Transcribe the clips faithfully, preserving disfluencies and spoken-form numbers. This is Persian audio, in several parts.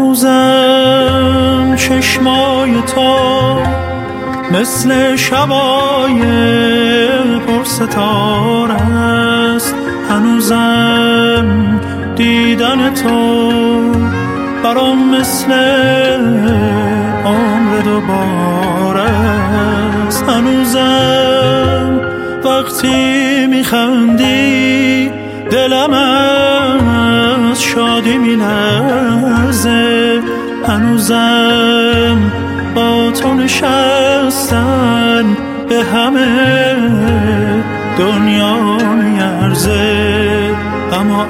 هنوزم چشمای تو مثل شبای پرستاره است، هنوزم دیدن تو برام مثل عمر دوباره است، هنوزم وقتی میخندی دلم از شادی میلرزه، هنوزم با تو نشستن به همه دنیا میارزه، اما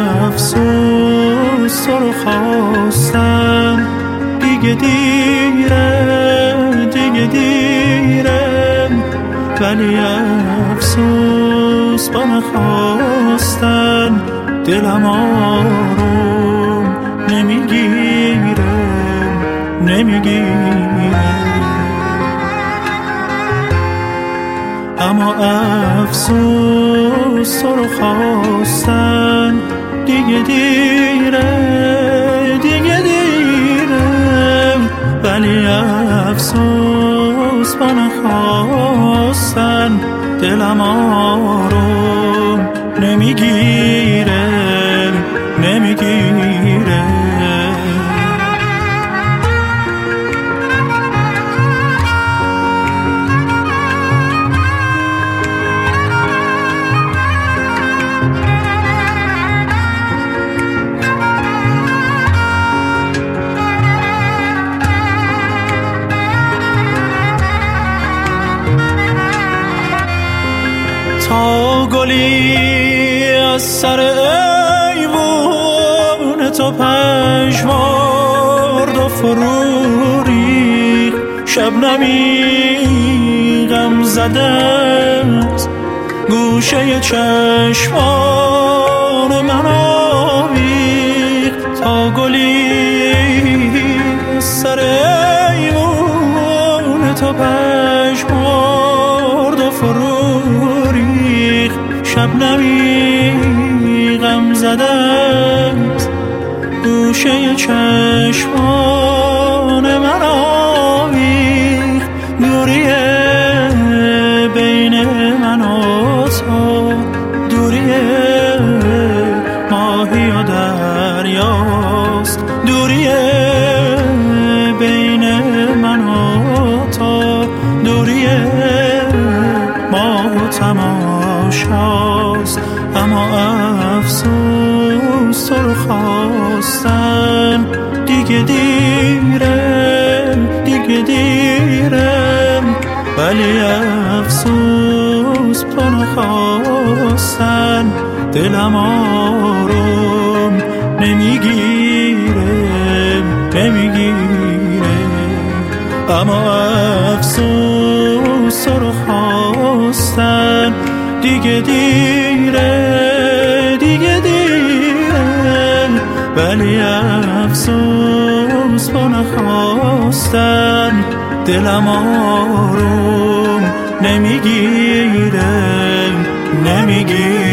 افسوس تو رو خواستم دیگه دیره دیگه دیره، ولی افسوس با نخواستن دلم آروم نمیگیره نمیگیره، اما افسوس تو رو خواستن دیگه دیره دیگه دیره، ولی افسوس با نخواستن دلم آروم نمیگیره نمیگیره. تا گلی از سر ایوون تو پژمرد و فرو ریخت، شبنمی غم زدت گوشه چشمان من آویخت، تا گلی از سر ایوون تو پژمرد و فرو ریخت، شبنمی غم زدت گوشه چشمان من آویخت، دوریه بین من و تو دوریه ماهی و دریاست، دوریه بین من و تو دوریه ماه و تماشاست، اما افسوس تو رو خواستن دیگه دیره دیگه دیره، ولی افسوس تو نخواستن دلم آروم نمیگیره نمیگیره، اما افسوس تو رو خواستن دیگه دیره دیگه دیره، ولی افسوس با نخواستن دلم آروم نمیگیره نمیگیره.